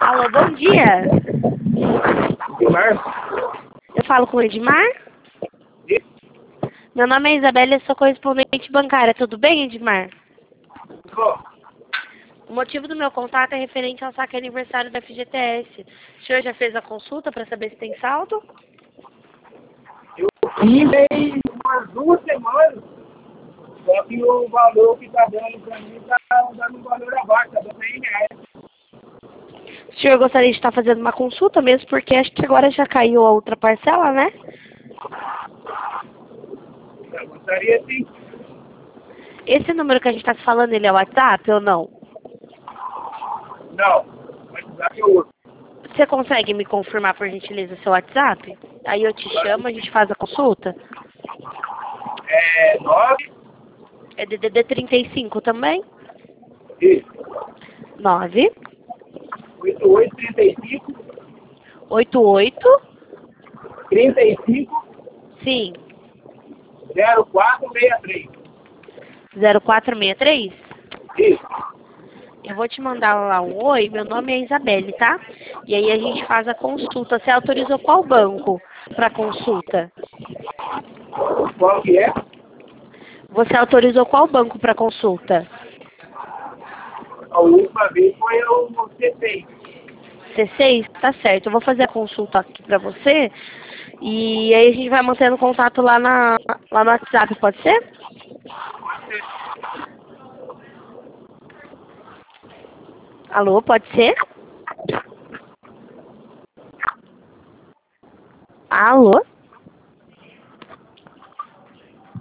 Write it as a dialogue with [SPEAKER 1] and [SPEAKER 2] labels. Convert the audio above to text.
[SPEAKER 1] Alô, bom dia.
[SPEAKER 2] Edmar?
[SPEAKER 1] Eu falo com o Edmar? Meu nome é Isabela e eu sou correspondente bancária. Tudo bem, Edmar? O motivo do meu contato é referente ao saque aniversário da FGTS. O senhor já fez a consulta para saber se tem saldo?
[SPEAKER 2] Eu fiz tem umas 2 semanas, só que o valor que está dando para mim está dando um valor abaixo, está dando R$100.
[SPEAKER 1] O senhor gostaria de estar fazendo uma consulta mesmo, porque acho que agora já caiu a outra parcela, né?
[SPEAKER 2] Eu gostaria sim.
[SPEAKER 1] Esse número que a gente está falando, ele é o WhatsApp ou não?
[SPEAKER 2] Não, vai precisar que eu uso.
[SPEAKER 1] Você consegue me confirmar, por gentileza, seu WhatsApp? Aí eu te chamo, a gente faz a consulta.
[SPEAKER 2] É 9,
[SPEAKER 1] É DDD 35 também?
[SPEAKER 2] isso,
[SPEAKER 1] 9
[SPEAKER 2] 8835
[SPEAKER 1] 88
[SPEAKER 2] 35
[SPEAKER 1] sim
[SPEAKER 2] 0463.
[SPEAKER 1] 0463.
[SPEAKER 2] Isso.
[SPEAKER 1] Eu vou te mandar lá um oi, meu nome é Isabelle, tá? E aí a gente faz a consulta. Você autorizou qual banco para consulta?
[SPEAKER 2] Qual que é?
[SPEAKER 1] Você autorizou qual banco para consulta?
[SPEAKER 2] A última vez foi o C6.
[SPEAKER 1] C6? Tá certo. Eu vou fazer a consulta aqui pra você. E aí a gente vai mantendo contato lá no WhatsApp, pode ser? Alô, pode ser? Alô?